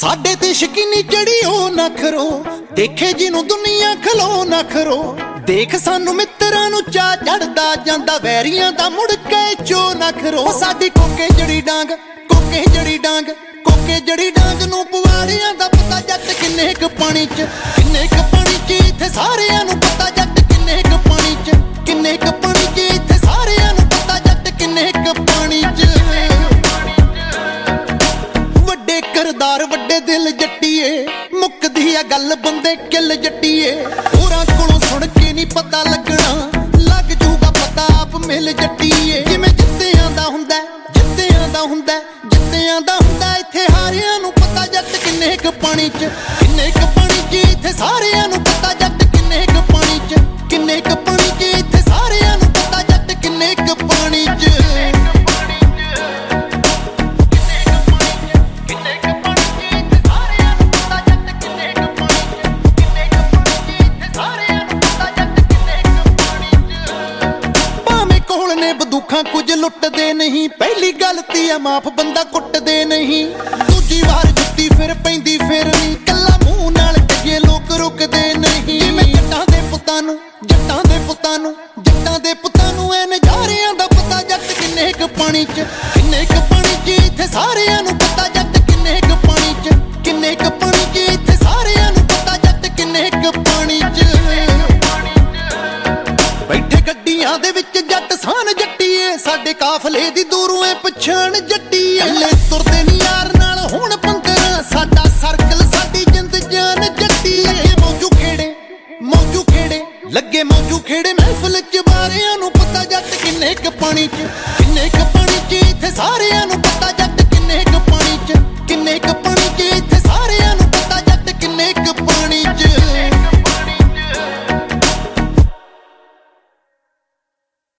साडे ते शकीनी चढ़ी ओ ना खरो, देखे जिनू दुनिया खलो ना खरो। देख सानू मित्रां नू चा चढ़दा जांदा, वैरियां दा मुड़ के चो ना खरो। साडी कोके जड़ी डांग, कोके जड़ी डांग, कोके जड़ी डांग नू पवाड़ियां दा पता जट किन्ने क पानी च, किन्ने क पानी च इत्थे सारेयां नू पता जट किन्ने क पानी च, किन्ने क पानी च इत्थे सारेयां नू पता जट किन्ने क पानी च। वड्डे करदार वड्डे दिल जट्टीए, मुकदी आ गल बंदे किल जट्टीए। होरां कोलों सुण के नहीं पता लगना, लग जूगा पता आप मिल जट्टीए। जिवें जित्तियां दा हुंदा, जित्तियां दा हुंदा, जित्तियां दा हुंदा, इत्थे हारियां नू पता जट किन्ने क पानी च, किन्ने क पानी च इत्थे सारेयां नू पता जट किन्ने क पानी च, किन्ने क पानी च इत्थे सारेयां नू पता जट किन्ने क पानी च। बंदूखां कुछ लुटदे नहीं, पहली गलती है माफ बंदा कुटदे नहीं। दूजी बार जुत्ती फिर पैंदी फिर नहीं, कल्ला मूंह नाल कहिए लोग रुकदे नहीं। जिवें जट्टां दे पुत्तां नू, जट्टां दे पुत्तां नू, जट्टां दे पुत्तां नू ऐ नज़ारियां दा पता जट किन्ने क पानी च, किन्ने क पानी च इत्थे सारेयां नू पता जट किन्ने क पानी च, किन्ने क पानी च इत्थे सारेयां नू पता जट किन्ने क पानी च। बैठे गड्डियां दे विच जट सान जट्टीए, साडे काफले दी दूरों ऐ पछाण जट्टीए। कल्ले तुरदे नी यार नाल हुण पंगरा, साडा सर्कल साडी जिंद जान जट्टीए। मौजू खेड़े, मौजू खेड़े, लगे मौजू खेड़े, महफिल च बारियां नू पता जट किन्ने क पानी च।